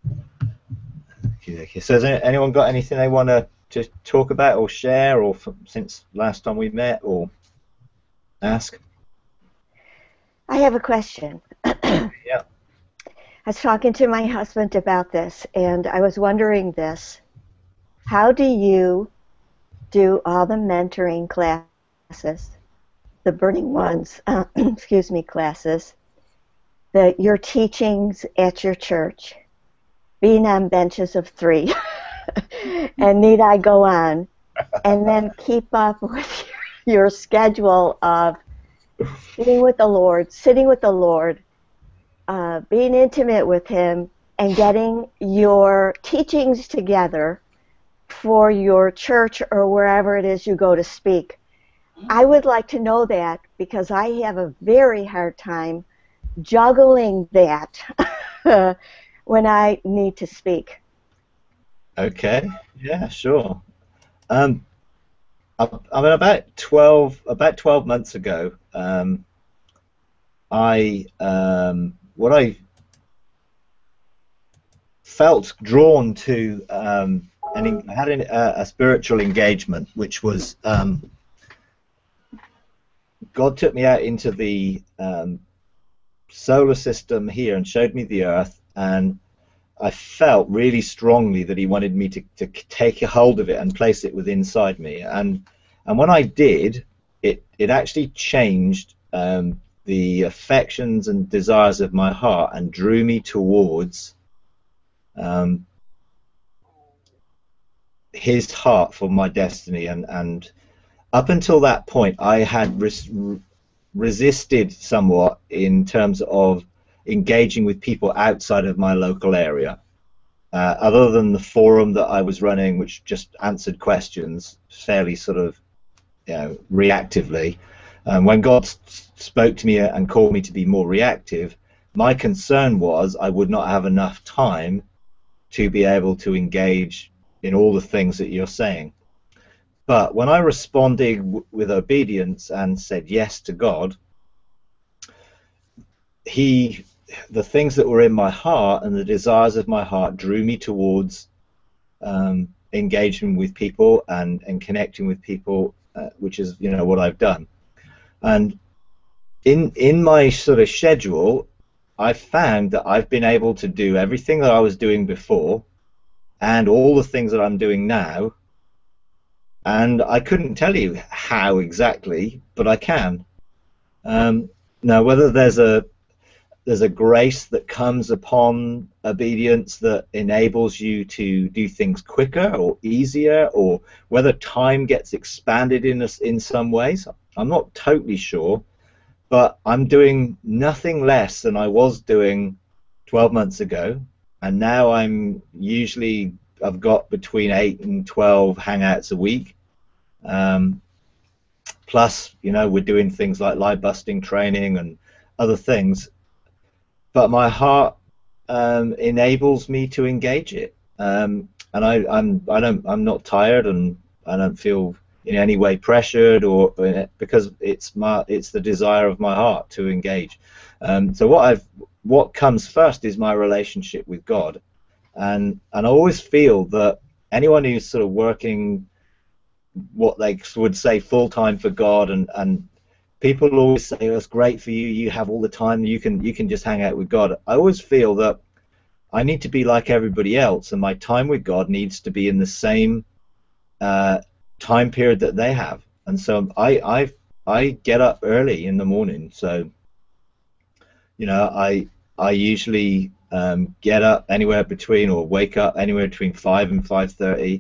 Okay. So has anyone got anything they want to just talk about or share, or since last time we met, or ask? I have a question. I Yeah. was talking to my husband about this, and I was wondering this. How do you do all the mentoring classes, the Burning Ones, excuse me, classes, your teachings at your church, being on benches of three, and need I go on, and then keep up with your schedule of sitting with the Lord, being intimate with Him, and getting your teachings together for your church or wherever it is you go to speak. I would like to know that because I have a very hard time juggling that when I need to speak. Okay. Yeah, sure. Um, I mean, about 12 months ago, what I felt drawn to, I had a spiritual engagement, which was God took me out into the solar system here and showed me the Earth, and I felt really strongly that He wanted me to take a hold of it and place it within inside me, and when I did, it actually changed the affections and desires of my heart and drew me towards um, His heart for my destiny, and up until that point I had resisted somewhat in terms of engaging with people outside of my local area. Other than the forum that I was running, which just answered questions fairly sort of, reactively, when God spoke to me and called me to be more reactive, my concern was I would not have enough time to be able to engage in all the things that you're saying. But when I responded with obedience and said yes to God, He, the things that were in my heart and the desires of my heart drew me towards engaging with people and connecting with people, which is what I've done. And in my sort of schedule, I found that I've been able to do everything that I was doing before and all the things that I'm doing now. And I couldn't tell you how exactly, but I can. Now, whether there's a grace that comes upon obedience that enables you to do things quicker or easier, or whether time gets expanded in some ways, I'm not totally sure, but I'm doing nothing less than I was doing 12 months ago, and now I've got between 8 and 12 hangouts a week. Plus, we're doing things like live busting training and other things, but my heart enables me to engage it, and I'm not tired, and I don't feel in any way pressured, or because it's the desire of my heart to engage. So what comes first is my relationship with God, and I always feel that anyone who's sort of working what they would say full time for God, and people always say, oh, it's great for you, you have all the time, you can just hang out with God. I always feel that I need to be like everybody else, and my time with God needs to be in the same time period that they have. And so I get up early in the morning, so I usually get up anywhere between, or wake up anywhere between 5 and 5:30.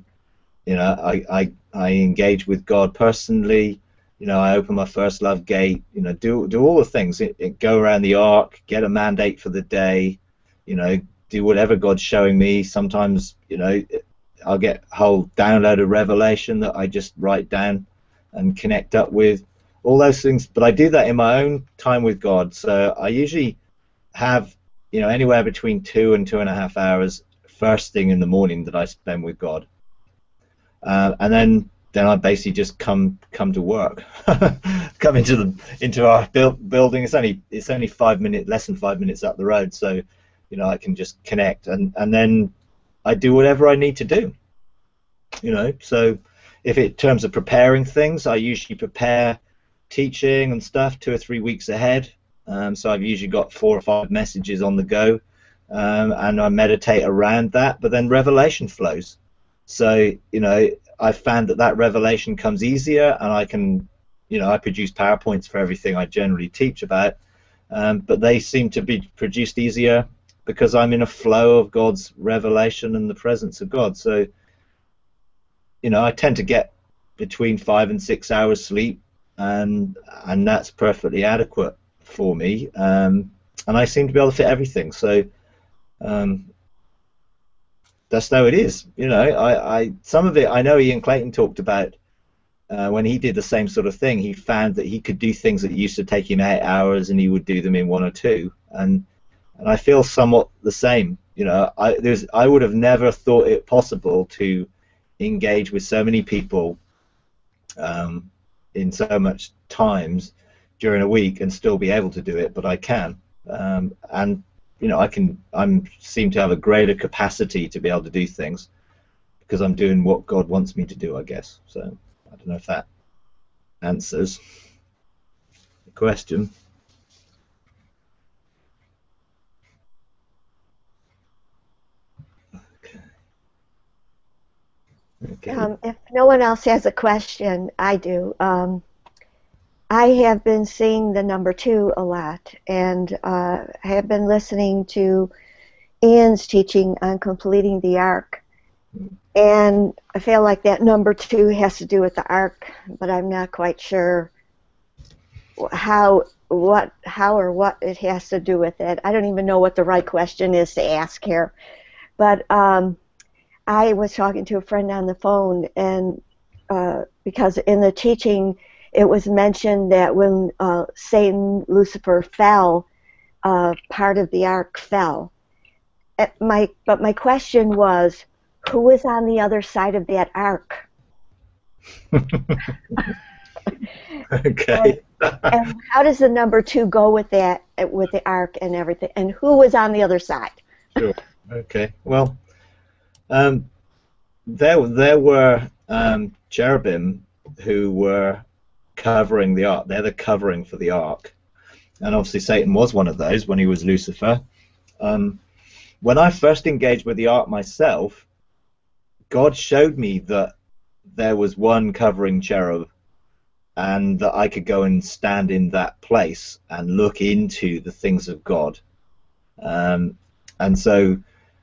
I engage with God personally. I open my first love gate, do all the things, go around the ark, get a mandate for the day, do whatever God's showing me. Sometimes, I'll get a whole download of revelation that I just write down and connect up with, all those things. But I do that in my own time with God. So I usually have, anywhere between 2 and 2.5 hours first thing in the morning that I spend with God. And then I basically just come to work, come into our building. It's only 5 minutes, less than 5 minutes up the road. So You know, I can just connect, and then I do whatever I need to do. You know, so if in terms of preparing things, I usually prepare teaching and stuff 2 or 3 weeks ahead. So I've usually got 4 or 5 messages on the go, and I meditate around that. But then revelation flows. So, you know, I've found that revelation comes easier, and I can, you know, I produce PowerPoints for everything I generally teach about, but they seem to be produced easier because I'm in a flow of God's revelation and the presence of God. So, you know, I tend to get between 5 and 6 hours sleep, and that's perfectly adequate for me. And I seem to be able to fit everything. So that's how it is. You know, I some of it I know Ian Clayton talked about when he did the same sort of thing. He found that he could do things that used to take him 8 hours, and he would do them in 1 or 2. And I feel somewhat the same. You know, I would have never thought it possible to engage with so many people in so much times during a week and still be able to do it, but I can. And you know, I seem to have a greater capacity to be able to do things because I'm doing what God wants me to do, I guess. So I don't know if that answers the question. Okay. If no one else has a question, I do. I have been seeing the number 2 a lot, and I have been listening to Ian's teaching on completing the ark. And I feel like that number 2 has to do with the ark, but I'm not quite sure how or what it has to do with it. I don't even know what the right question is to ask here. But I was talking to a friend on the phone, and because in the teaching it was mentioned that when Satan, Lucifer, fell, part of the ark fell. But my question was, who was on the other side of that ark? Okay. And how does the number 2 go with that, with the ark and everything? And who was on the other side? Sure. Okay. Well, there were cherubim who were covering the ark. They're the covering for the ark, and obviously Satan was one of those when he was Lucifer. When I first engaged with the ark myself, God showed me that there was one covering cherub, and that I could go and stand in that place and look into the things of God. And so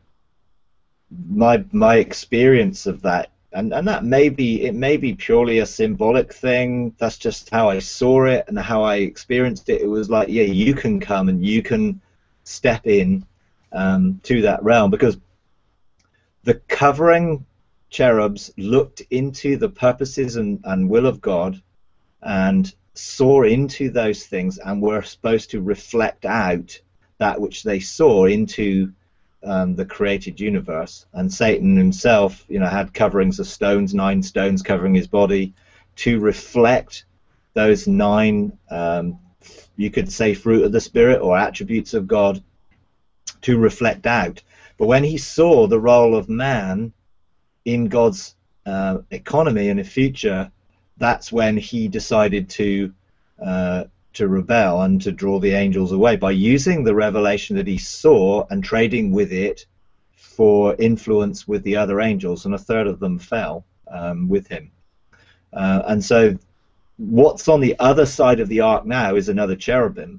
my experience of that, and that may be purely a symbolic thing. That's just how I saw it and how I experienced it. It was like, yeah, you can come and you can step in to that realm, because the covering cherubs looked into the purposes and will of God and saw into those things, and were supposed to reflect out that which they saw into the created universe. And Satan himself, you know, had coverings of stones, 9 stones covering his body, to reflect those 9, you could say, fruit of the Spirit or attributes of God, to reflect out. But when he saw the role of man in God's economy in the future, that's when he decided to rebel and to draw the angels away by using the revelation that he saw and trading with it for influence with the other angels, and a third of them fell with him. And so what's on the other side of the ark now is another cherubim.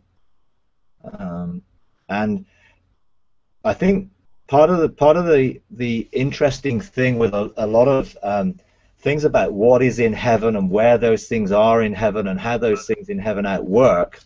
And I think part of the interesting thing with a lot of things about what is in heaven and where those things are in heaven and how those things in heaven outwork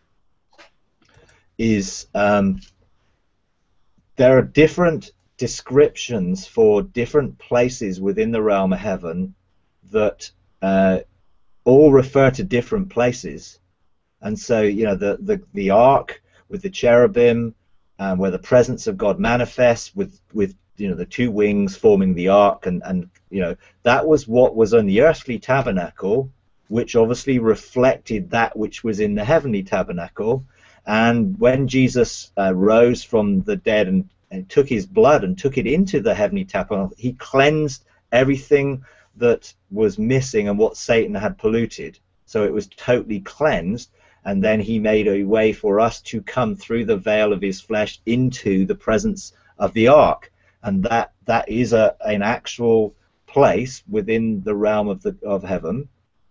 is there are different descriptions for different places within the realm of heaven that all refer to different places. And so, you know, the ark with the cherubim, where the presence of God manifests with you know, the 2 wings forming the ark, and you know, that was what was on the earthly tabernacle, which obviously reflected that which was in the heavenly tabernacle. And when Jesus rose from the dead and took his blood and took it into the heavenly tabernacle, he cleansed everything that was missing and what Satan had polluted. So it was totally cleansed, and then he made a way for us to come through the veil of his flesh into the presence of the ark. And that is an actual place within the realm of heaven.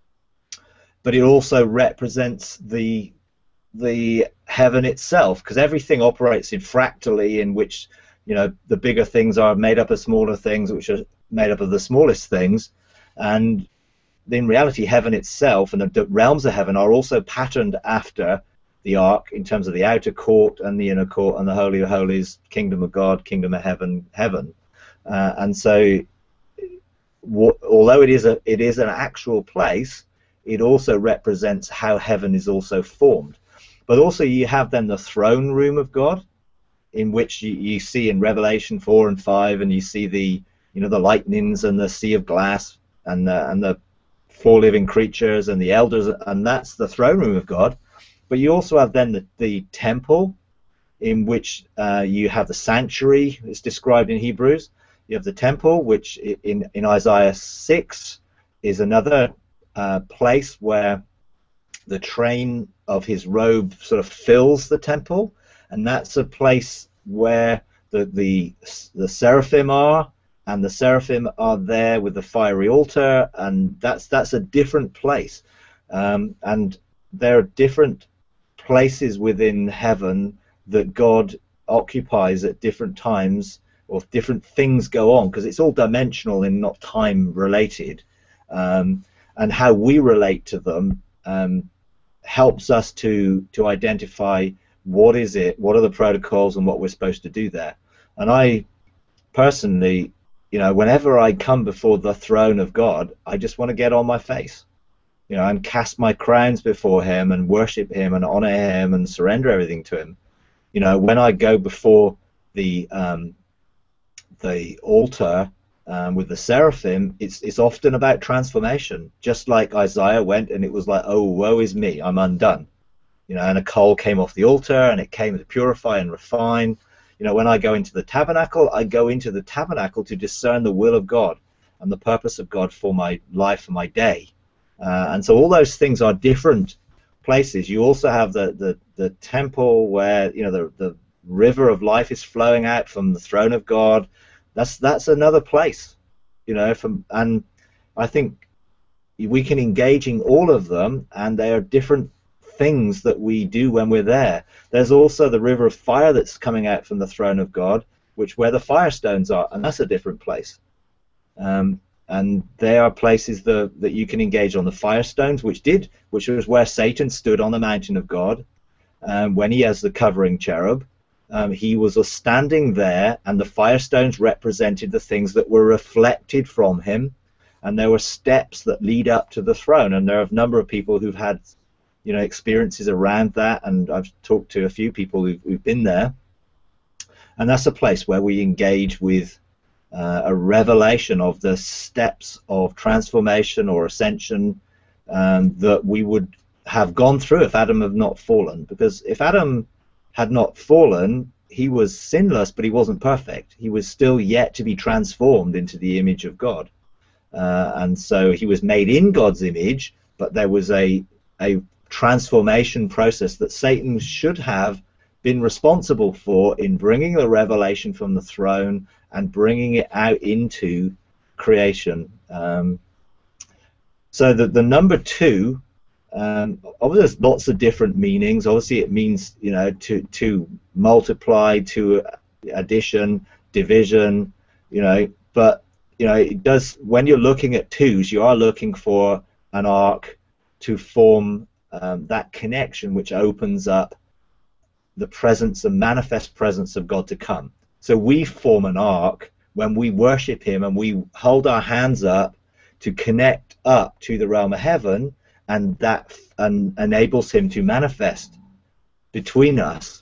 But it also represents the heaven itself, because everything operates in fractally, in which, you know, the bigger things are made up of smaller things, which are made up of the smallest things. And in reality, heaven itself and the realms of heaven are also patterned after the ark in terms of the outer court and the inner court and the Holy of Holies, kingdom of God, kingdom of heaven. And so, although it is an actual place, it also represents how heaven is also formed. But also you have then the throne room of God, in which you see in Revelation 4 and 5, and you see the lightnings and the sea of glass and the four living creatures and the elders, and that's the throne room of God. But you also have then the temple, in which you have the sanctuary. It's described in Hebrews. You have the temple, which in Isaiah 6 is another place where the train of his robe sort of fills the temple, and that's a place where the seraphim are, and the seraphim are there with the fiery altar, and that's a different place. And there are different places within heaven that God occupies at different times, or different things go on, because it's all dimensional and not time related. And how we relate to them helps us to identify what are the protocols and what we're supposed to do there. And I personally, whenever I come before the throne of God, I just want to get on my face, and cast my crowns before him and worship him and honor him and surrender everything to him. When I go before the altar with the seraphim, it's often about transformation, just like Isaiah went and it was like, oh, woe is me, I'm undone. And a coal came off the altar and it came to purify and refine. When I go into the tabernacle, I go into the tabernacle to discern the will of God and the purpose of God for my life and my day. And so all those things are different places. You also have the temple where the river of life is flowing out from the throne of God. That's another place, and I think we can engage in all of them, and they are different things that we do when we're there. There's also the river of fire that's coming out from the throne of God, where the firestones are, and that's a different place. And there are places that you can engage on the firestones, which was where Satan stood on the mountain of God, when he has the covering cherub. He was standing there, and the firestones represented the things that were reflected from him, and there were steps that lead up to the throne. And there are a number of people who've had experiences around that, and I've talked to a few people who've been there, and that's a place where we engage with a revelation of the steps of transformation or ascension that we would have gone through if Adam had not fallen. Because if Adam had not fallen, he was sinless, but he wasn't perfect. He was still yet to be transformed into the image of God. And so he was made in God's image, but there was a transformation process that Satan should have been responsible for in bringing the revelation from the throne and bringing it out into creation. So the number 2, obviously there's lots of different meanings. Obviously it means to multiply, to addition, division, but it does, when you're looking at 2s, you are looking for an ark to form that connection which opens up the presence and manifest presence of God to come. So we form an ark when we worship him and we hold our hands up to connect up to the realm of heaven, and that enables him to manifest between us.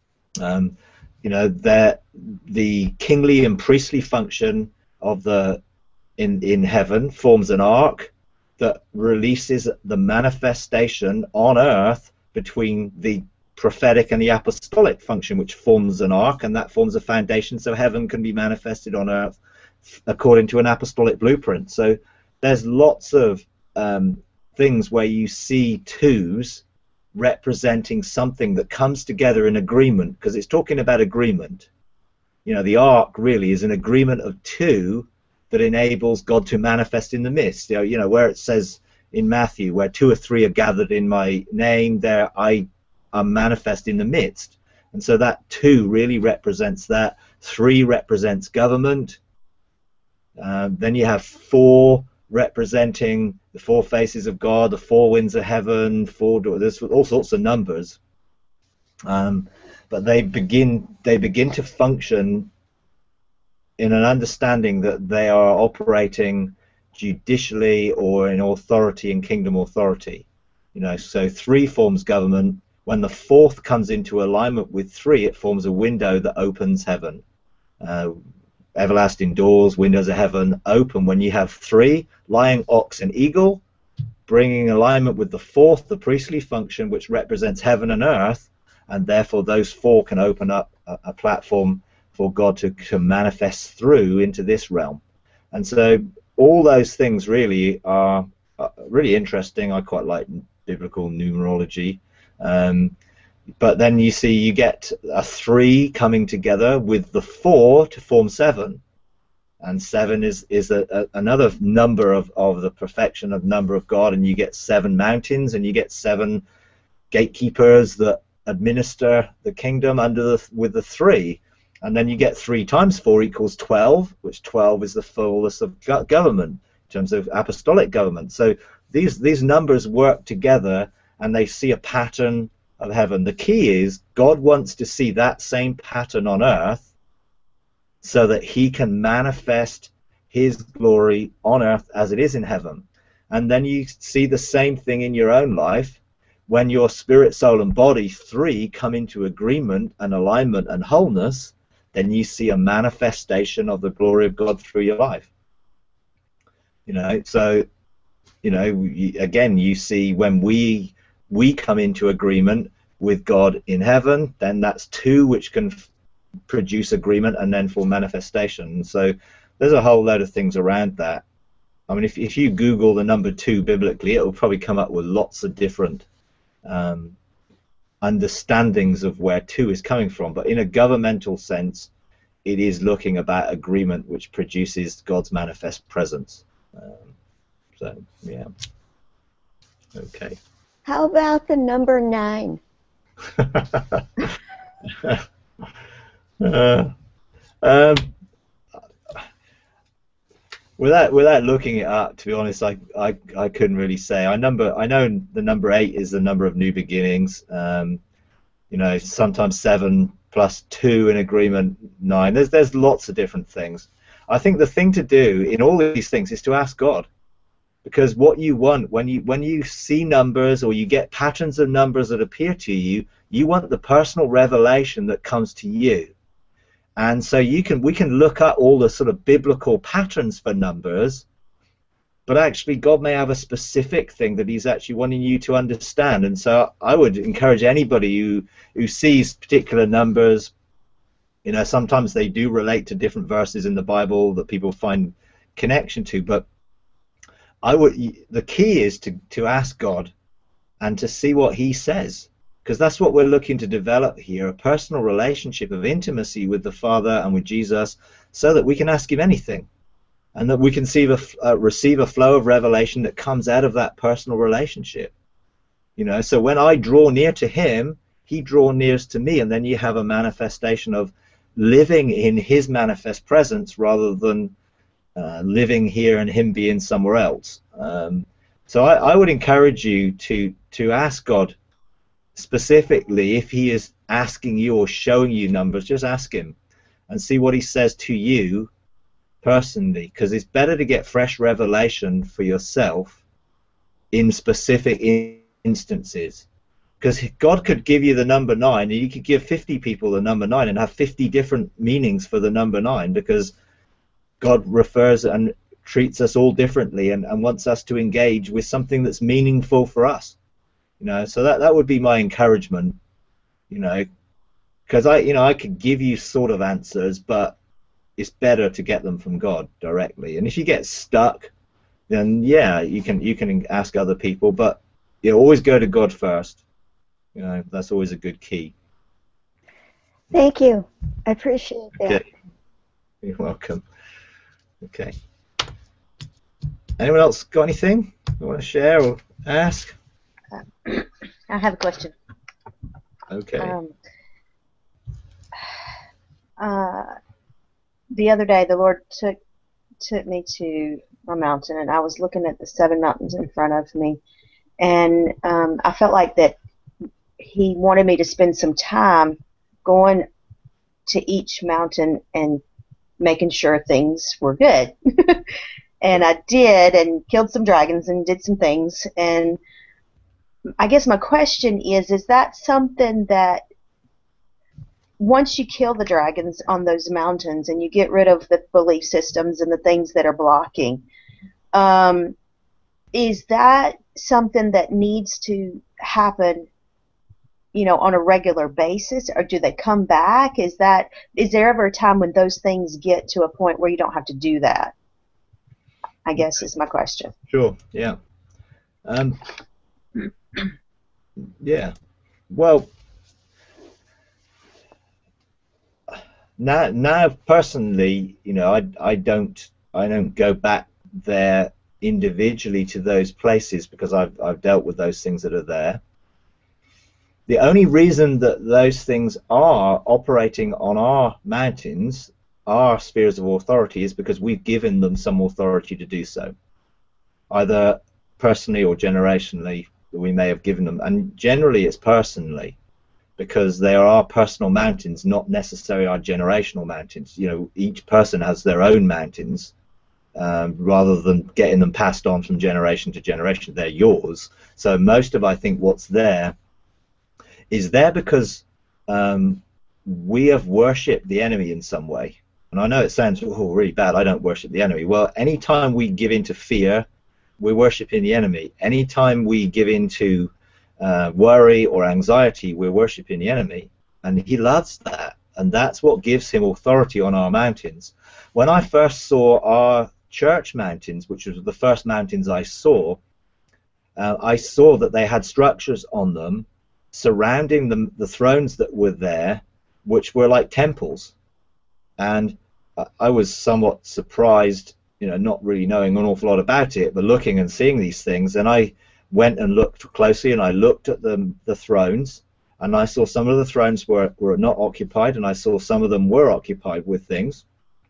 The kingly and priestly function of in heaven forms an ark that releases the manifestation on earth between the prophetic and the apostolic function, which forms an ark, and that forms a foundation so heaven can be manifested on earth according to an apostolic blueprint. So there's lots of things where you see twos representing something that comes together in agreement, because it's talking about agreement. You know, the ark really is an agreement of two that enables God to manifest in the midst. You know, where it says in Matthew, where 2 or 3 are gathered in my name, there I am manifest in the midst. And so that 2 really represents that. 3 represents government. Then you have 4 representing the 4 faces of God, the 4 winds of heaven, 4 doors. There's all sorts of numbers. But they begin to function in an understanding that they are operating judicially or in authority, in kingdom authority. You know, so 3 forms government. When the 4th comes into alignment with 3, it forms a window that opens heaven. Everlasting doors, windows of heaven open when you have 3, lion, ox, and eagle, bringing alignment with the 4th, the priestly function, which represents heaven and earth, and therefore those 4 can open up a platform for God to manifest through into this realm. And so all those things really are really interesting. I quite like biblical numerology. But then you see you get a 3 coming together with the 4 to form 7. And 7 is another number of the perfection of number of God, and you get 7 mountains, and you get 7 gatekeepers that administer the kingdom with the 3. And then you get 3 times 4 equals 12, which 12 is the fullness of government in terms of apostolic government. So these numbers work together, and they see a pattern of heaven. The key is God wants to see that same pattern on earth so that he can manifest his glory on earth as it is in heaven. And then you see the same thing in your own life when your spirit, soul, and body 3 come into agreement and alignment and wholeness. Then you see a manifestation of the glory of God through your life. You know, so, you know, again, you see when we come into agreement with God in heaven, then that's 2 which can produce agreement and then for manifestation. So there's a whole load of things around that. I mean, if you Google the number 2 biblically, it will probably come up with lots of different understandings of where 2 is coming from. But in a governmental sense, it is looking about agreement which produces God's manifest presence. So, yeah. Okay. How about the number 9? Without looking it up, to be honest, I couldn't really say. I know the number 8 is the number of new beginnings. You know, sometimes 7 plus 2 in agreement 9. There's lots of different things. I think the thing to do in all of these things is to ask God, because what you want when you see numbers or you get patterns of numbers that appear to you, you want the personal revelation that comes to you. And so we can look at all the sort of biblical patterns for numbers, but actually God may have a specific thing that he's actually wanting you to understand. And so I would encourage anybody who sees particular numbers, you know, sometimes they do relate to different verses in the Bible that people find connection to, but the key is to ask God and to see what he says, because that's what we're looking to develop here, a personal relationship of intimacy with the Father and with Jesus, so that we can ask him anything and that we can receive a flow of revelation that comes out of that personal relationship. You know, so when I draw near to him, he draws near to me, and then you have a manifestation of living in his manifest presence rather than living here and him being somewhere else. So I would encourage you to ask God specifically if he is asking you or showing you numbers. Just ask him and see what he says to you personally, because it's better to get fresh revelation for yourself in specific instances, because God could give you the number 9 and you could give 50 people the number 9 and have 50 different meanings for the number 9, because God refers and treats us all differently and wants us to engage with something that's meaningful for us. You know, so that would be my encouragement. you know, because I could give you sort of answers, but it's better to get them from God directly. And if you get stuck, then yeah, you can ask other people, but you always go to God first. That's always a good key. Thank you. I appreciate that. Okay. You're welcome. Okay. Anyone else got anything you want to share or ask? I have a question. Okay. The other day, the Lord took me to a mountain, and I was looking at the 7 mountains in front of me, and I felt like that He wanted me to spend some time going to each mountain and making sure things were good. And I did, and killed some dragons and did some things. And I guess my question is that something that once you kill the dragons on those mountains and you get rid of the belief systems and the things that are blocking, is that something that needs to happen, on a regular basis, or do they come back? Is there ever a time when those things get to a point where you don't have to do that? I guess is my question. Sure. Yeah. Yeah. Well, now personally, I don't go back there individually to those places because I've dealt with those things that are there. The only reason that those things are operating on our mountains, our spheres of authority, is because we've given them some authority to do so, either personally or generationally. We may have given them, and generally it's personally, because they are our personal mountains, not necessarily our generational mountains. Each person has their own mountains, rather than getting them passed on from generation to generation. They're yours. So most of, I think, what's there is there because we have worshipped the enemy in some way. And I know it sounds really bad, I don't worship the enemy. Well, anytime we give in to fear, we're worshiping the enemy. Anytime we give in to worry or anxiety, we're worshiping the enemy. And he loves that. And that's what gives him authority on our mountains. When I first saw our church mountains, which was the first mountains I saw that they had structures on them surrounding the thrones that were there, which were like temples. And I was somewhat surprised, not really knowing an awful lot about it, but looking and seeing these things. And I went and looked closely, and I looked at the thrones, and I saw some of the thrones were not occupied, and I saw some of them were occupied with things.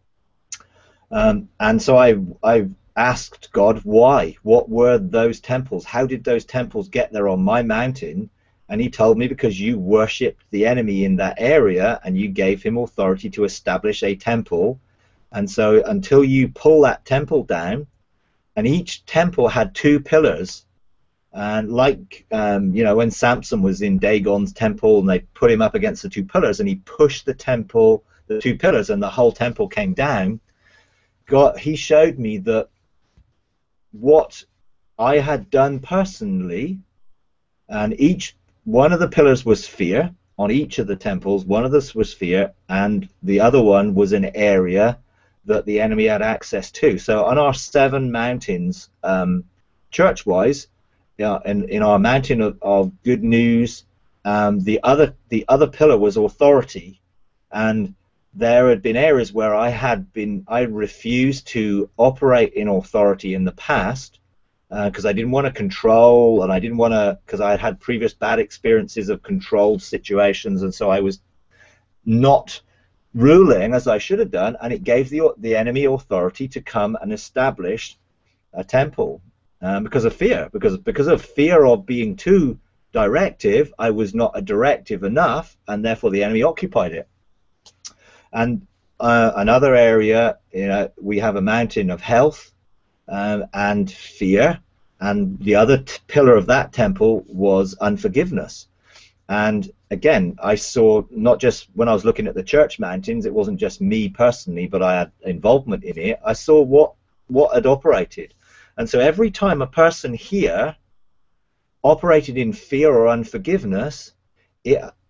And so I asked God, why? What were those temples? How did those temples get there on my mountain? And he told me, because you worshipped the enemy in that area and you gave him authority to establish a temple. And so until you pull that temple down, and each temple had 2 pillars, and like when Samson was in Dagon's temple and they put him up against the 2 pillars and he pushed the 2 pillars, and the whole temple came down. He showed me that what I had done personally, and each one of the pillars was fear. On each of the temples, one of this was fear, and the other one was an area that the enemy had access to. So on our 7 mountains, church-wise, in our mountain of good news, the other pillar was authority, and there had been areas where I refused to operate in authority in the past, because I didn't want to control, and I didn't want to, because I had previous bad experiences of controlled situations, and so I was not ruling as I should have done, and it gave the enemy authority to come and establish a temple, because of fear, because of fear of being too directive. I was not a directive enough, and therefore the enemy occupied it. And another area, we have a mountain of health, and fear, and the other pillar of that temple was unforgiveness. And again, I saw, not just when I was looking at the church mountains, it wasn't just me personally, but I had involvement in it. I saw what had operated. And so every time a person here operated in fear or unforgiveness,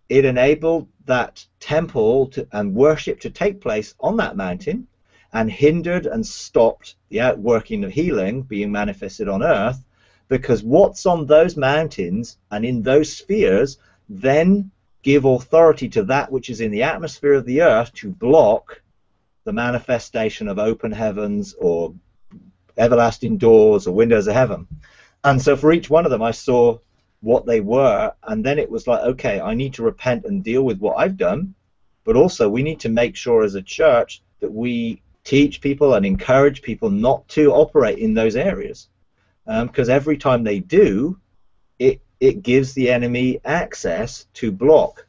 it enabled that temple and worship to take place on that mountain, and hindered and stopped the outworking of healing being manifested on earth, because what's on those mountains and in those spheres then give authority to that which is in the atmosphere of the earth to block the manifestation of open heavens or everlasting doors or windows of heaven. And so for each one of them I saw what they were, and then it was like, okay, I need to repent and deal with what I've done, but also we need to make sure as a church that we teach people and encourage people not to operate in those areas, because every time they do, it gives the enemy access to block,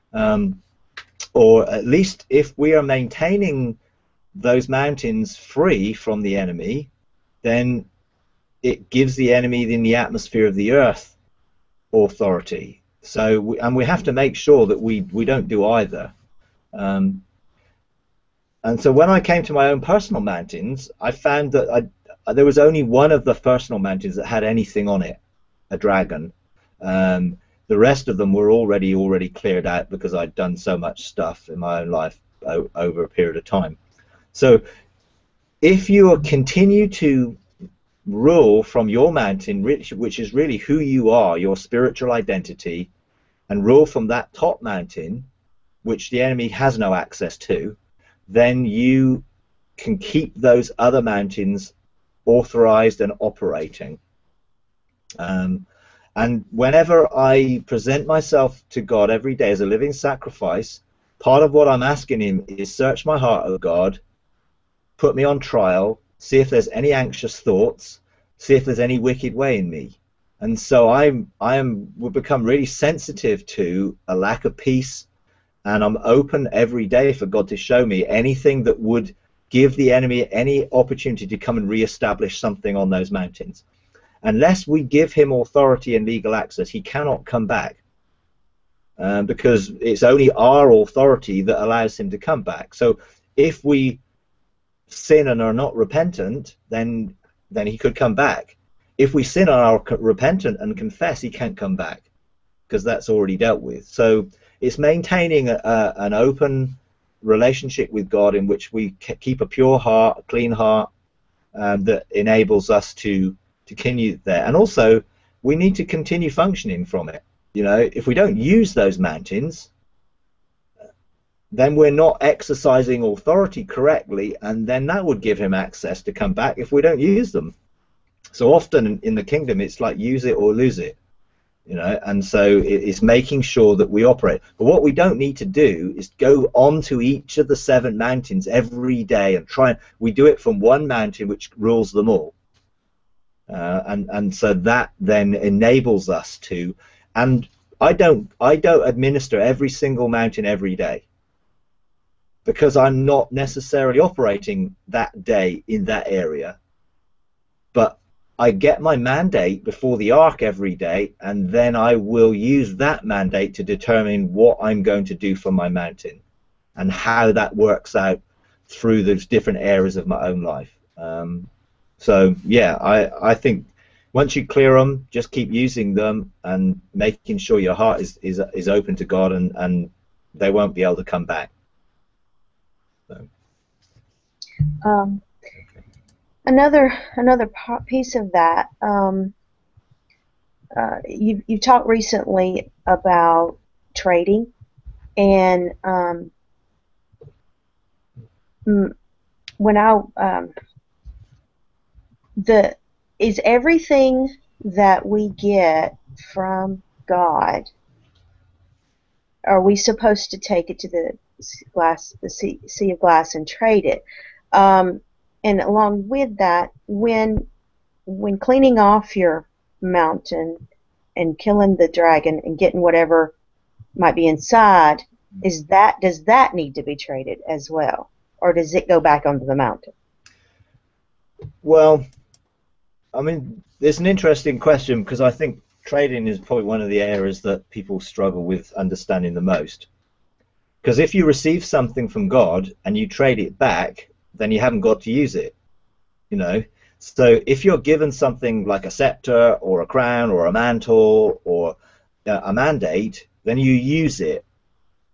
or at least if we are maintaining those mountains free from the enemy, then it gives the enemy in the atmosphere of the earth authority. So we have to make sure that we don't do either. And so when I came to my own personal mountains, I found that there was only one of the personal mountains that had anything on it, a dragon. The rest of them were already cleared out because I'd done so much stuff in my own life over a period of time. So if you continue to rule from your mountain, which is really who you are, your spiritual identity, and rule from that top mountain, which the enemy has no access to, then you can keep those other mountains authorized and operating. And whenever I present myself to God every day as a living sacrifice, part of what I'm asking him is, search my heart, O God, put me on trial, see if there's any anxious thoughts, see if there's any wicked way in me. And so will become really sensitive to a lack of peace, and I'm open every day for God to show me anything that would give the enemy any opportunity to come and reestablish something on those mountains. Unless we give him authority and legal access, he cannot come back, because it's only our authority that allows him to come back. So if we sin and are not repentant, then he could come back. If we sin and are repentant and confess, he can't come back, because that's already dealt with. So it's maintaining an open relationship with God in which we keep a pure heart, a clean heart, that enables us to continue there. And also, we need to continue functioning from it. You know, if we don't use those mountains, then we're not exercising authority correctly, and then that would give him access to come back if we don't use them. So often in the kingdom, it's like use it or lose it, you know, and so it's making sure that we operate. But what we don't need to do is go on to each of the 7 mountains every day and try, and we do it from one mountain which rules them all. And so that then enables us to, and I don't administer every single mountain every day, because I'm not necessarily operating that day in that area, but I get my mandate before the ark every day, and then I will use that mandate to determine what I'm going to do for my mountain and how that works out through those different areas of my own life. So yeah, I think once you clear them, just keep using them and making sure your heart is open to God, and they won't be able to come back. So. Another piece of that, you've talked recently about trading, and when is everything that we get from God, are we supposed to take it to the sea of glass and trade it? And along with that, when cleaning off your mountain and killing the dragon and getting whatever might be inside, does that need to be traded as well, or does it go back onto the mountain? Well, I mean, it's an interesting question, because I think trading is probably one of the areas that people struggle with understanding the most. Because if you receive something from God and you trade it back, then you haven't got to use it, you know. So if you're given something like a scepter or a crown or a mantle or a mandate, then you use it,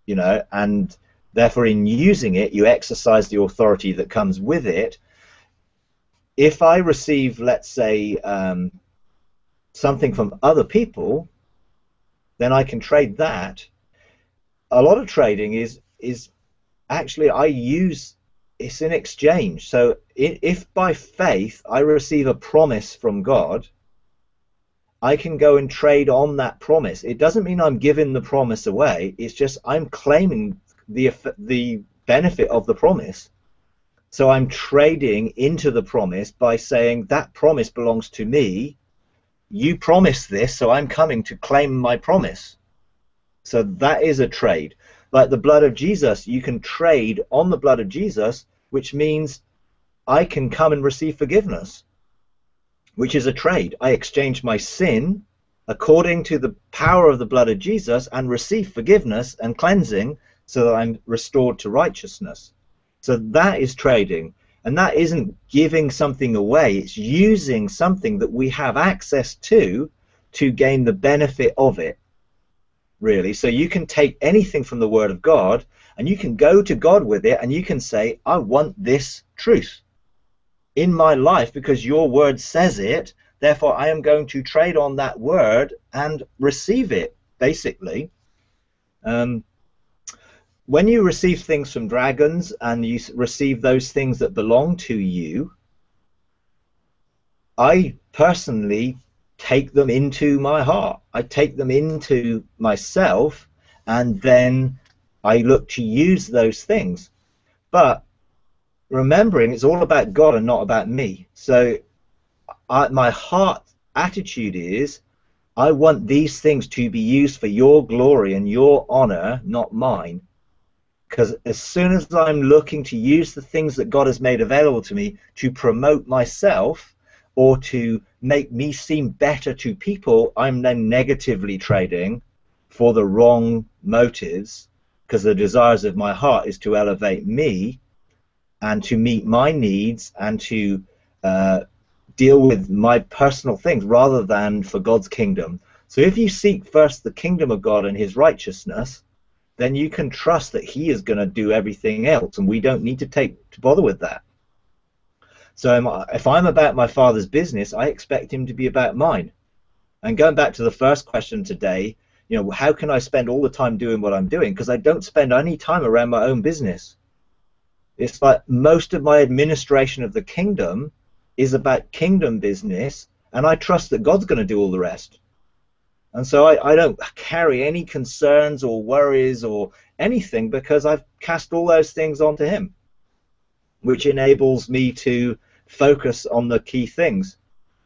you know, and therefore in using it, you exercise the authority that comes with it. If I receive, let's say, something from other people, then I can trade that. A lot of trading is actually it's in exchange. So if by faith I receive a promise from God, I can go and trade on that promise. It doesn't mean I'm giving the promise away. It's just I'm claiming the benefit of the promise. So I'm trading into the promise by saying that promise belongs to me. You promised this, so I'm coming to claim my promise. So that is a trade. Like the blood of Jesus, you can trade on the blood of Jesus, which means I can come and receive forgiveness, which is a trade. I exchange my sin according to the power of the blood of Jesus and receive forgiveness and cleansing so that I'm restored to righteousness. So that is trading. And that isn't giving something away. It's using something that we have access to gain the benefit of it, really. So you can take anything from the Word of God and you can go to God with it and you can say, I want this truth in my life because your word says it, therefore I am going to trade on that word and receive it, basically. When you receive things from dragons and you receive those things that belong to you, I personally take them into my heart. I take them into myself, and then I look to use those things. But remembering it's all about God and not about me. So my heart attitude is, I want these things to be used for your glory and your honor, not mine. Because as soon as I'm looking to use the things that God has made available to me to promote myself or to make me seem better to people, I'm then negatively trading for the wrong motives, because the desires of my heart is to elevate me and to meet my needs and to deal with my personal things rather than for God's kingdom. So if you seek first the kingdom of God and his righteousness, then you can trust that he is going to do everything else, and we don't need to bother with that. So if I'm about my Father's business, I expect him to be about mine. And going back to the first question today, you know, how can I spend all the time doing what I'm doing? Because I don't spend any time around my own business. It's like most of my administration of the kingdom is about kingdom business, and I trust that God's going to do all the rest. And so I don't carry any concerns or worries or anything, because I've cast all those things onto him, which enables me to focus on the key things.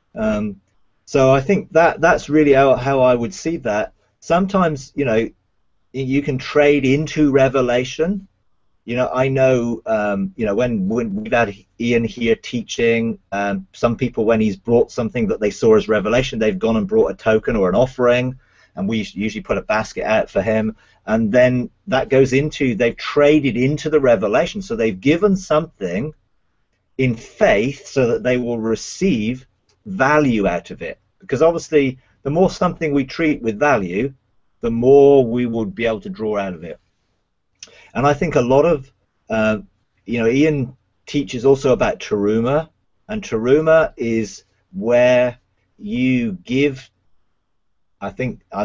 So I think that's really how I would see that. Sometimes, you know, you can trade into revelation. You know, I know, you know, when we've had Ian here teaching, some people, when he's brought something that they saw as revelation, they've gone and brought a token or an offering, and we usually put a basket out for him, and then that goes into, they've traded into the revelation. So they've given something in faith so that they will receive value out of it. Because obviously, the more something we treat with value, the more we would be able to draw out of it. And I think a lot of, you know, Ian teaches also about teruma, and teruma is where you give, I think a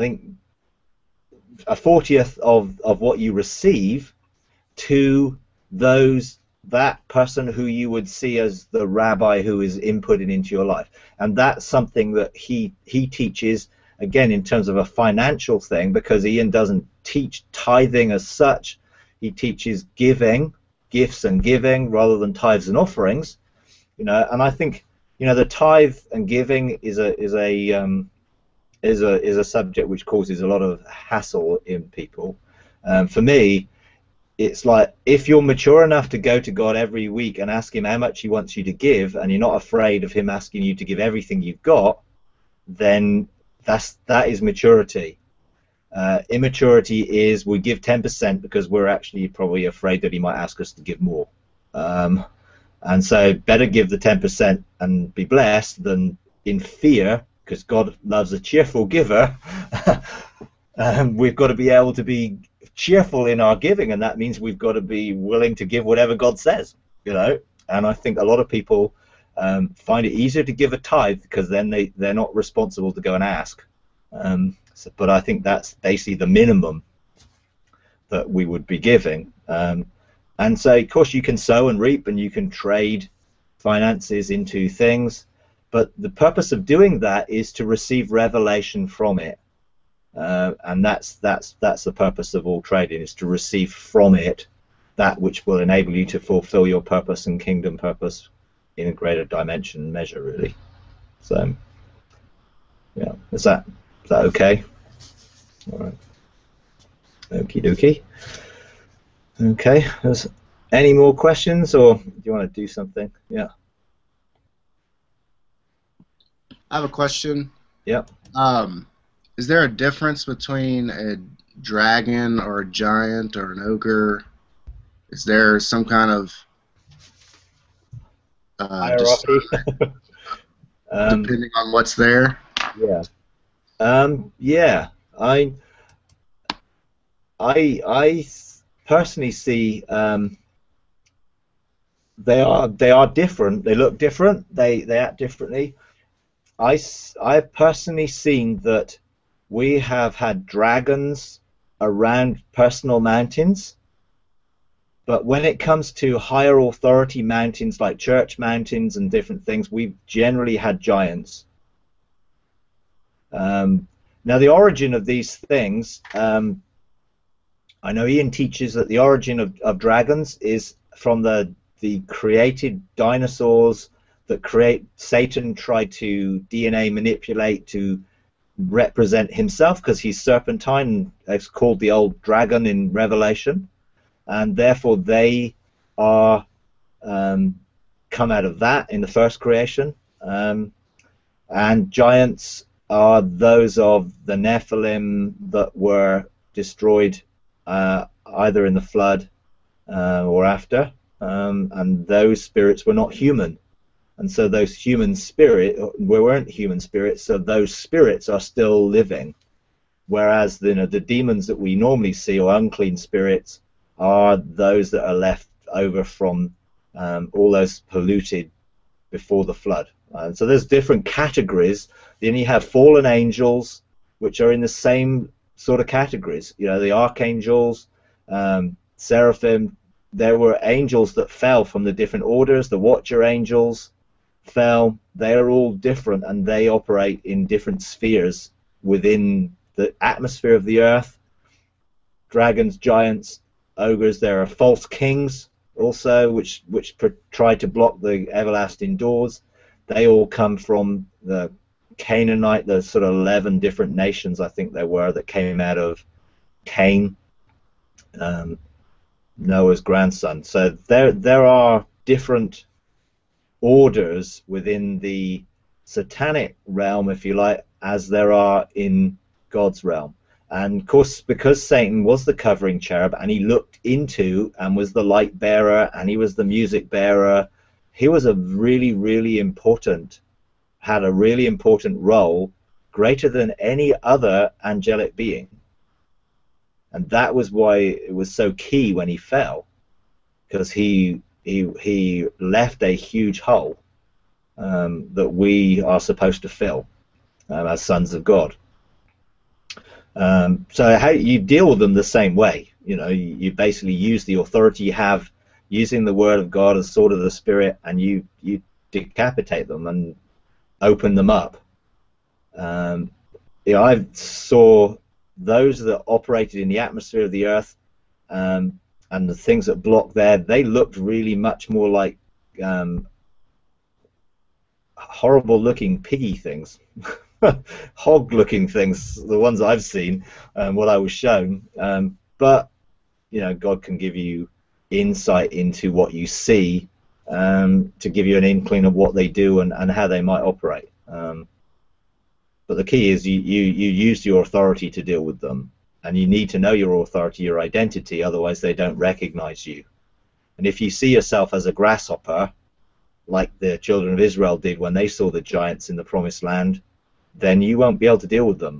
40th of what you receive to that person who you would see as the rabbi who is inputted into your life. And that's something that he teaches, again, in terms of a financial thing, because Ian doesn't teach tithing as such. He teaches giving, gifts and giving, rather than tithes and offerings. You know, and I think, you know, the tithe and giving is a subject which causes a lot of hassle in people. For me, it's like, if you're mature enough to go to God every week and ask him how much he wants you to give, and you're not afraid of him asking you to give everything you've got, then that is maturity. Immaturity is we give 10% because we're actually probably afraid that he might ask us to give more. And so better give the 10% and be blessed than in fear, because God loves a cheerful giver. We've got to be able to be cheerful in our giving, and that means we've got to be willing to give whatever God says, you know. And I think a lot of people find it easier to give a tithe because then they're not responsible to go and ask. But I think that's basically the minimum that we would be giving. And so, of course, you can sow and reap, and you can trade finances into things, but the purpose of doing that is to receive revelation from it. And that's the purpose of all trading, is to receive from it that which will enable you to fulfill your purpose and kingdom purpose in a greater dimension and measure, really. So, yeah, is that okay? All right. Okie dokie. Okay. There's any more questions, or do you want to do something? Yeah. I have a question. Yep. Is there a difference between a dragon or a giant or an ogre? Is there some kind of hierarchy? Depending on what's there? Yeah. Yeah. I personally see they are different. They look different. They act differently. I've personally seen that we have had dragons around personal mountains, but when it comes to higher authority mountains like church mountains and different things, we've generally had giants. Now the origin of these things, I know Ian teaches that the origin of dragons is from the created dinosaurs that Satan tried to DNA manipulate to represent himself, because he's serpentine. It's called the old dragon in Revelation, and therefore they are come out of that in the first creation. And giants are those of the Nephilim that were destroyed either in the flood or after, and those spirits were not human. And so those weren't human spirits, so those spirits are still living. Whereas the demons that we normally see, or unclean spirits, are those that are left over from all those polluted before the flood. So there's different categories. Then you have fallen angels, which are in the same sort of categories. You know, the archangels, seraphim. There were angels that fell from the different orders. The watcher angels fell. They are all different, and they operate in different spheres within the atmosphere of the earth. Dragons, giants, ogres. There are false kings also, which try to block the everlasting doors. They all come from the Canaanite, the sort of 11 different nations, I think there were, that came out of Cain, Noah's grandson. So there are different orders within the satanic realm, if you like, as there are in God's realm. And of course, because Satan was the covering cherub, and he looked into and was the light bearer, and he was the music bearer, he was had a really important role, greater than any other angelic being. And that was why it was so key when he fell, because he left a huge hole that we are supposed to fill as sons of God. So how you deal with them the same way. You know, you basically use the authority you have, using the word of God as sword of the Spirit, and you decapitate them and open them up. I saw those that operated in the atmosphere of the earth, and the things that blocked there, they looked really much more like horrible-looking piggy things, hog-looking things, the ones I've seen, what I was shown. But you know, God can give you insight into what you see, to give you an inkling of what they do and how they might operate. But the key is you use your authority to deal with them, and you need to know your authority, your identity, otherwise they don't recognize you. And if you see yourself as a grasshopper, like the children of Israel did when they saw the giants in the promised land, then you won't be able to deal with them.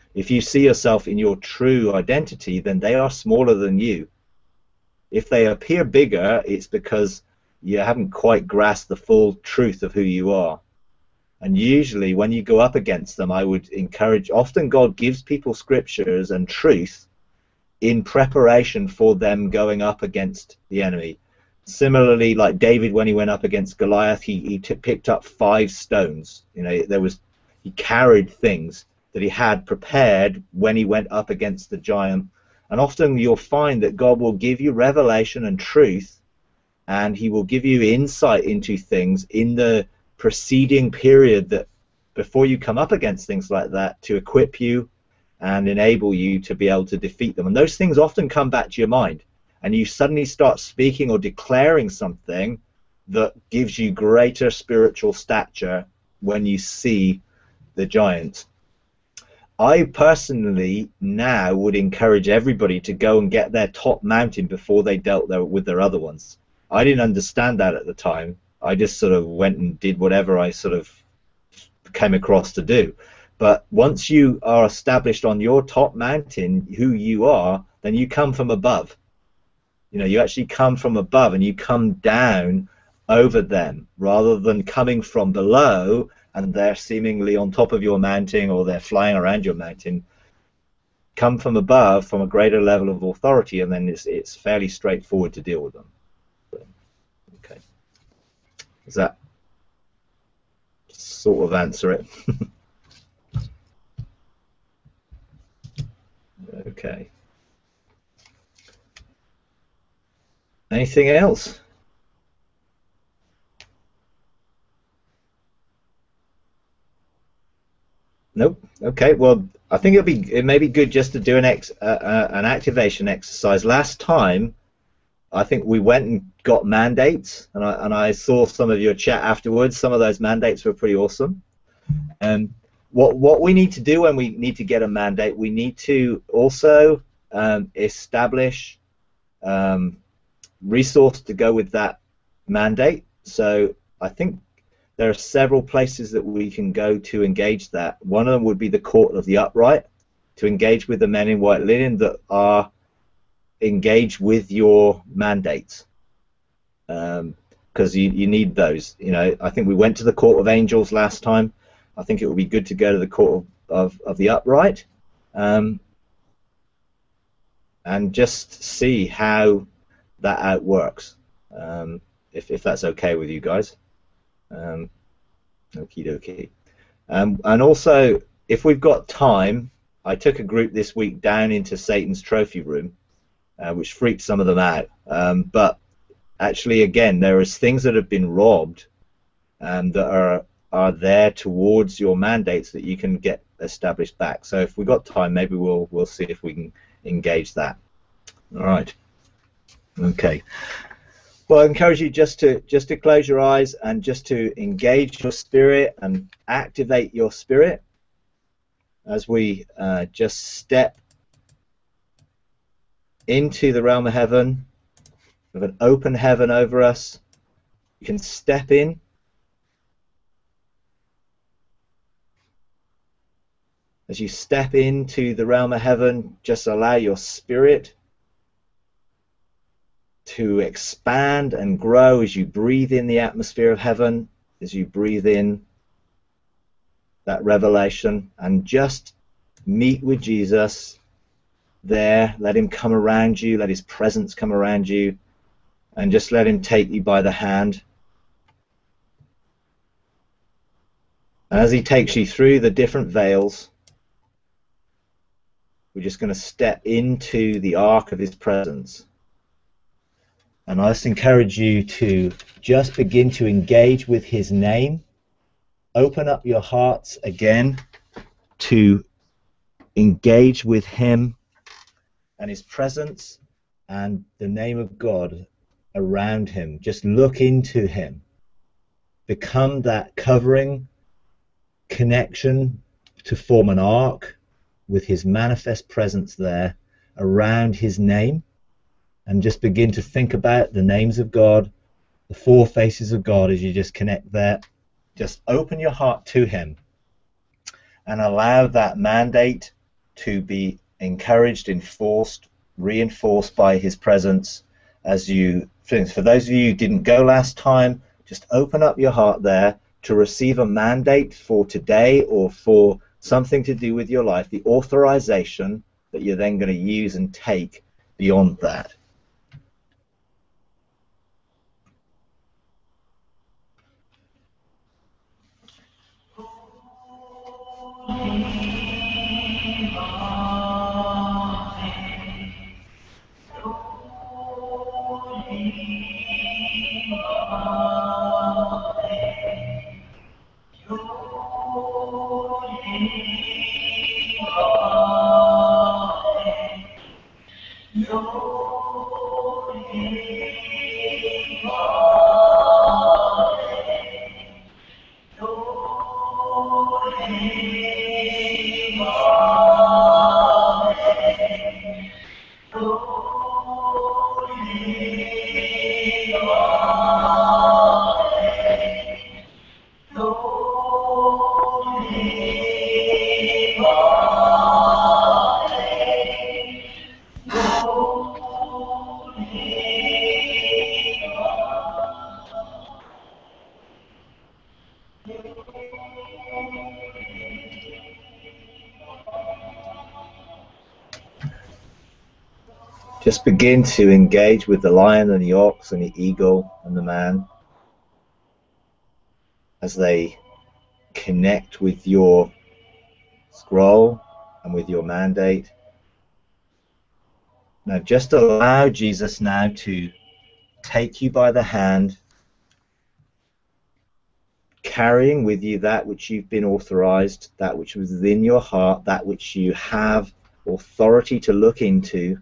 If you see yourself in your true identity, then they are smaller than you. If they appear bigger, it's because you haven't quite grasped the full truth of who you are. And usually when you go up against them, I would encourage, often God gives people scriptures and truth in preparation for them going up against the enemy. Similarly, like David, when he went up against Goliath, he picked up 5 stones. You know, he carried things that he had prepared when he went up against the giant. And often you'll find that God will give you revelation and truth, and he will give you insight into things in the preceding period that before you come up against things like that, to equip you and enable you to be able to defeat them. And those things often come back to your mind, and you suddenly start speaking or declaring something that gives you greater spiritual stature when you see the giant. I personally now would encourage everybody to go and get their top mountain before they dealt with their other ones. I didn't understand that at the time. I just sort of went and did whatever I sort of came across to do. But once you are established on your top mountain, who you are, then you come from above. You know, you actually come from above, and you come down over them rather than coming from below and they're seemingly on top of your mountain or they're flying around your mountain. Come from above, from a greater level of authority, and then it's fairly straightforward to deal with them. Okay. Does that sort of answer it? Okay. Anything else? Nope. Okay. Well, I think it may be good just to do an activation exercise. Last time, I think we went and got mandates, and I saw some of your chat afterwards. Some of those mandates were pretty awesome. And what we need to do when we need to get a mandate, we need to also establish resource to go with that mandate. So I think there are several places that we can go to engage that. One of them would be the Court of the Upright, to engage with the men in white linen that are engaged with your mandates, because you need those. You know, I think we went to the Court of Angels last time. I think it would be good to go to the Court of the Upright, and just see how that outworks, if that's okay with you guys. Okie dokie. And also, if we've got time, I took a group this week down into Satan's trophy room, which freaked some of them out. But actually, again, there is things that have been robbed that are there towards your mandates that you can get established back. So if we've got time, maybe we'll see if we can engage that. All right. Okay. Well, I encourage you just to close your eyes and just to engage your spirit and activate your spirit as we just step into the realm of heaven, with an open heaven over us. You can step in. As you step into the realm of heaven, just allow your spirit to expand and grow as you breathe in the atmosphere of heaven, as you breathe in that revelation, and just meet with Jesus there. Let him come around you, let his presence come around you, and just let him take you by the hand. And as he takes you through the different veils, we're just going to step into the ark of his presence. And I just encourage you to just begin to engage with his name. Open up your hearts again to engage with him and his presence and the name of God around him. Just look into him. Become that covering connection to form an ark with his manifest presence there around his name. And just begin to think about the names of God, the 4 faces of God as you just connect there. Just open your heart to him and allow that mandate to be encouraged, enforced, reinforced by his presence as you, for those of you who didn't go last time, just open up your heart there to receive a mandate for today or for something to do with your life, the authorization that you're then going to use and take beyond that. Just begin to engage with the lion and the ox and the eagle and the man as they connect with your scroll and with your mandate. Now just allow Jesus now to take you by the hand, carrying with you that which you've been authorized, that which was within your heart, that which you have authority to look into.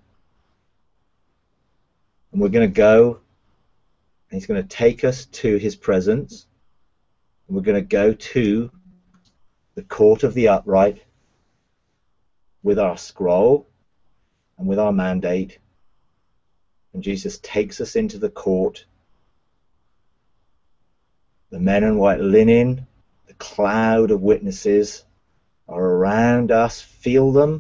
And we're going to go, and he's going to take us to his presence. And we're going to go to the court of the upright with our scroll and with our mandate. And Jesus takes us into the court. The men in white linen, the cloud of witnesses are around us. Feel them.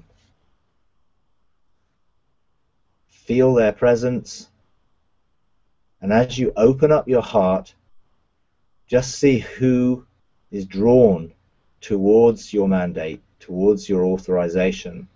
Feel their presence. And as you open up your heart, just see who is drawn towards your mandate, towards your authorization.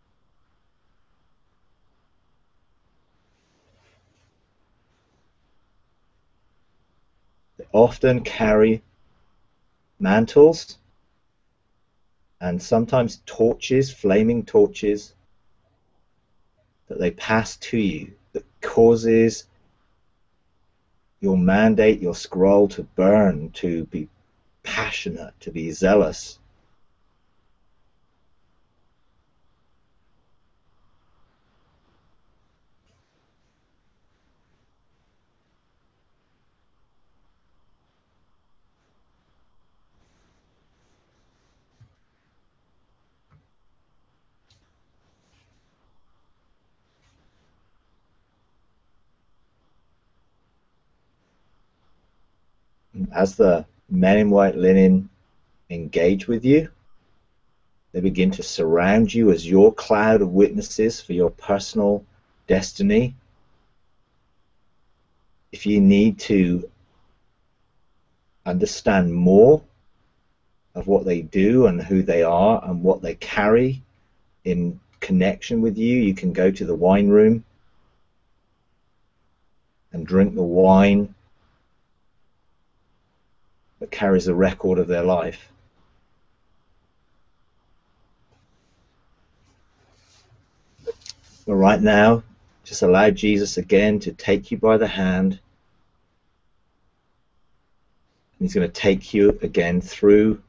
They often carry mantles and sometimes torches, flaming torches, that they pass to you, that causes your mandate, your scroll to burn, to be passionate, to be zealous. As the men in white linen engage with you, they begin to surround you as your cloud of witnesses for your personal destiny. If you need to understand more of what they do and who they are and what they carry in connection with you, you can go to the wine room and drink the wine that carries a record of their life. But right now, just allow Jesus again to take you by the hand. He's going to take you again through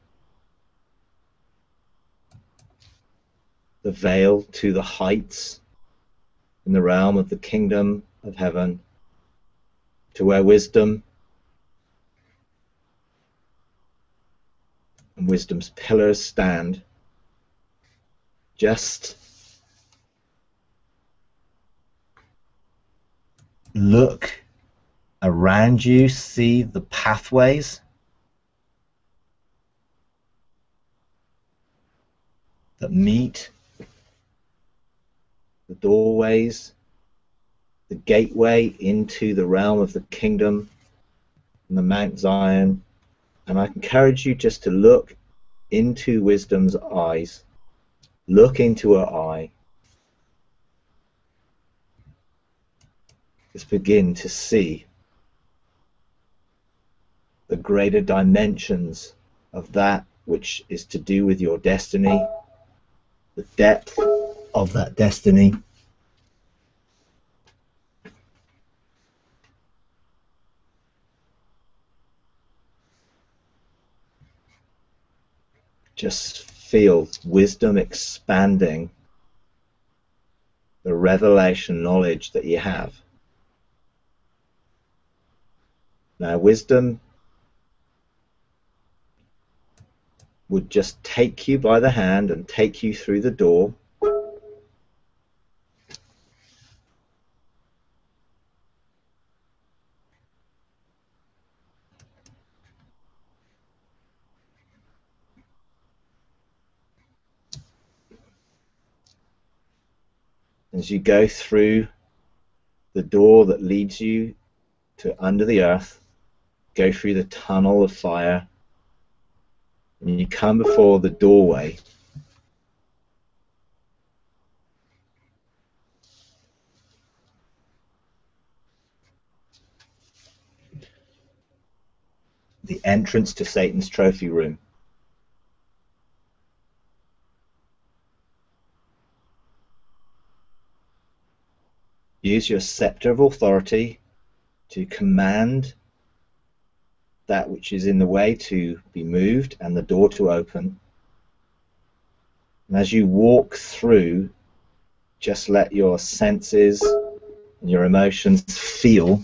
the veil to the heights in the realm of the kingdom of heaven, to where wisdom and wisdom's pillars stand. Just look around you, see the pathways that meet the doorways, the gateway into the realm of the kingdom and the Mount Zion. And I encourage you just to look into wisdom's eyes. Look into her eye. Just begin to see the greater dimensions of that which is to do with your destiny, the depth of that destiny. Just feel wisdom expanding the revelation knowledge that you have. Now, wisdom would just take you by the hand and take you through the door. As you go through the door that leads you to under the earth, go through the tunnel of fire, and you come before the doorway. The entrance to Satan's trophy room. Use your scepter of authority to command that which is in the way to be moved and the door to open. And as you walk through, just let your senses and your emotions feel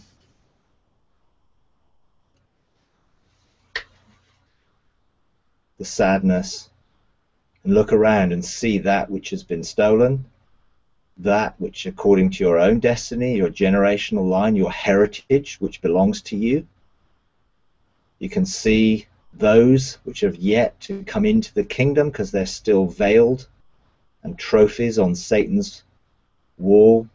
the sadness, and look around and see that which has been stolen, that which according to your own destiny, your generational line, your heritage, which belongs to you. You can see those which have yet to come into the kingdom because they're still veiled and trophies on Satan's wall.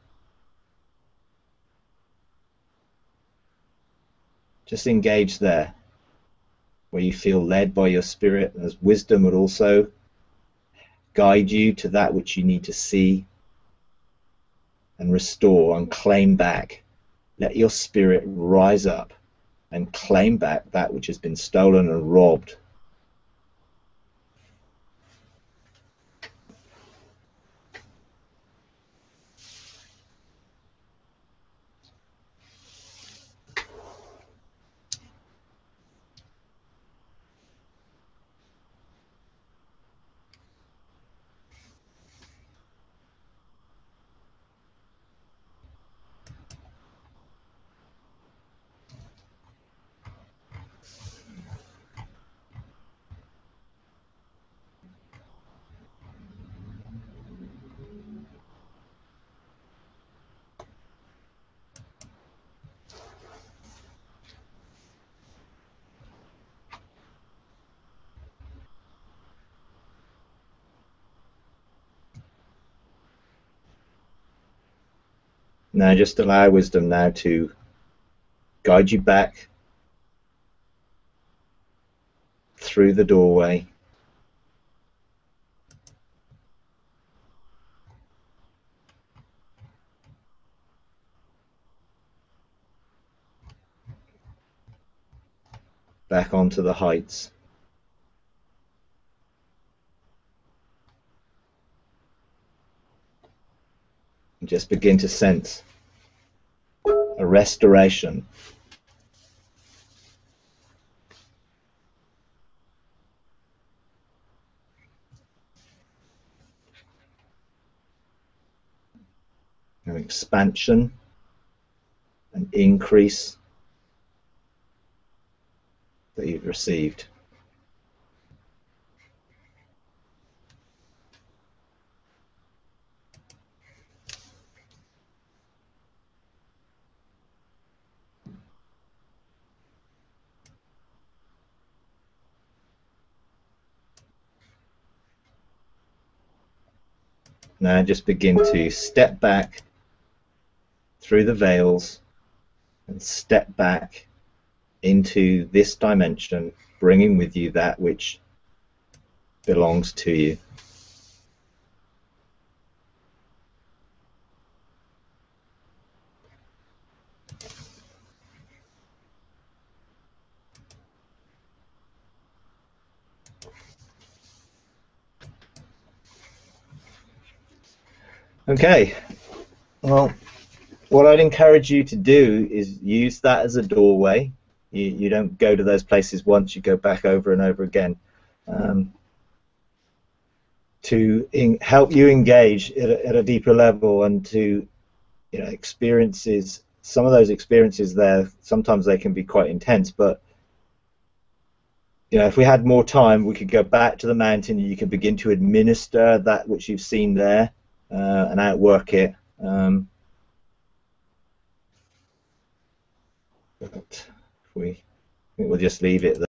Just engage there, where you feel led by your spirit, as wisdom would also guide you to that which you need to see and restore and claim back. Let your spirit rise up and claim back that which has been stolen and robbed. Now just allow wisdom now to guide you back through the doorway. Back onto the heights. And just begin to sense a restoration. An expansion, an increase that you've received. Now just begin to step back through the veils and step back into this dimension, bringing with you that which belongs to you. Okay, well, what I'd encourage you to do is use that as a doorway. You don't go to those places once, you go back over and over again. To help you engage at a deeper level, and to, you know, experiences, some of those experiences there, sometimes they can be quite intense, but you know, if we had more time, we could go back to the mountain and you could begin to administer that which you've seen there and outwork it. But I think we'll just leave it there.